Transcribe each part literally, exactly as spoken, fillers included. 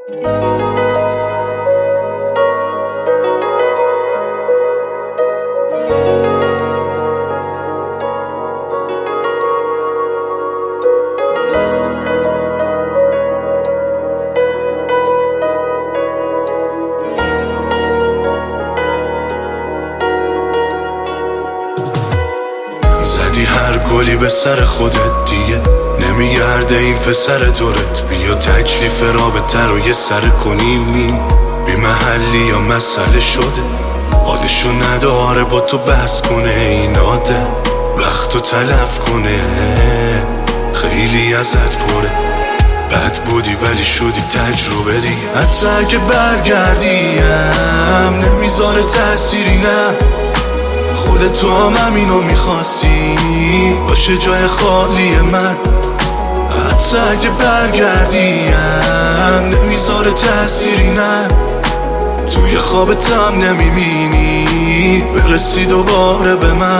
زدی هر گلی به سر خودت دیگه نمیگرده این پسر دورت. بیا تکلیف رابطه رو یه سر کنیم، این بی محلی یا مسئله شده. حالشو نداره با تو بحث کنه، این آدم وقتو تلف کنه. خیلی ازت پره، بد بودی ولی شدی تجربه دیگه. حتی اگه برگردیم نمیذاره تأثیری، نه خودتو هم همینو میخواستی باشه جای خالی من. حتی اگه برگردیم نمیذاره تأثیری، نه توی خوابت هم نمیبینی برسی دوباره به من.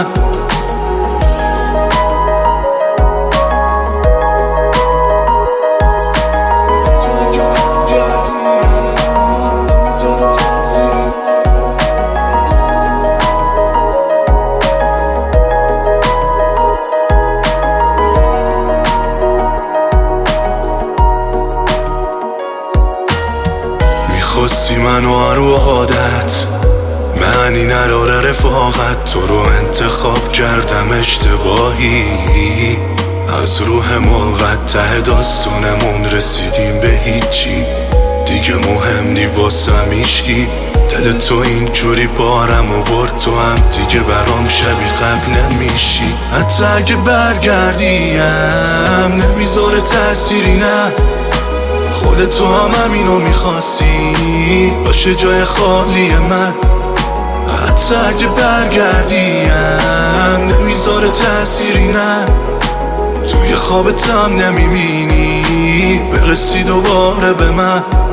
خواستی منو رو عادت، معنی نداره رفاقت. تو رو انتخاب کردم اشتباهی، از روح موقت ته داستانمون رسیدیم به هیچی دیگه. مهم نی واسم هیچکی، دل تو اینجوری بارم آورد. تو هم دیگه برام شبیه قبل نمیشی. حتی اگه برگردیم نمیذاره تأثیری، نه خودتو هم همینو میخواستی باشه جای خالی من. حتی اگه برگردیم نمیذاره تأثیری، نه توی خوابت هم نمیبینی برسی دوباره به من.